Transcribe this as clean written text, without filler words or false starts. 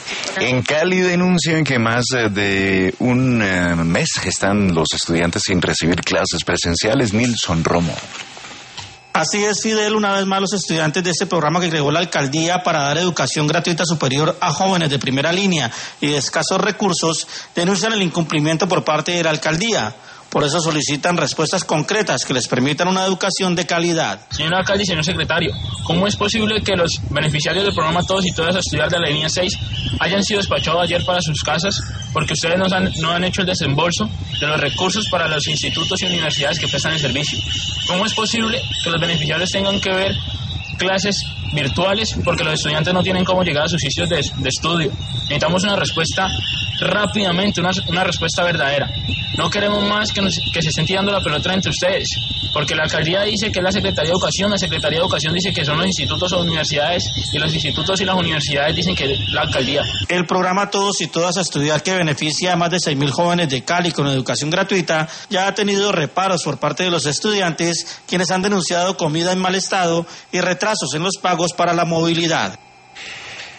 En Cali denuncian que más de un mes están los estudiantes sin recibir clases presenciales. Nilson Romo. Así es, Fidel, una vez más los estudiantes de este programa que creó la alcaldía para dar educación gratuita superior a jóvenes de primera línea y de escasos recursos denuncian el incumplimiento por parte de la alcaldía. Por eso solicitan respuestas concretas que les permitan una educación de calidad. Señor alcalde y señor secretario, ¿cómo es posible que los beneficiarios del programa Todos y Todas a Estudiar de la línea 6 hayan sido despachados ayer para sus casas porque ustedes no han hecho el desembolso de los recursos para los institutos y universidades que prestan el servicio? ¿Cómo es posible que los beneficiarios tengan que ver clases virtuales porque los estudiantes no tienen cómo llegar a sus sitios de estudio? Necesitamos una respuesta rápidamente, una respuesta verdadera. No queremos más que se estén tirando la pelota entre ustedes, porque la alcaldía dice que es la Secretaría de Educación, la Secretaría de Educación dice que son los institutos o universidades, y los institutos y las universidades dicen que es la alcaldía. El programa Todos y Todas a Estudiar, que beneficia a más de 6.000 jóvenes de Cali con educación gratuita, ya ha tenido reparos por parte de los estudiantes, quienes han denunciado comida en mal estado y retrasos en los pagos para la movilidad.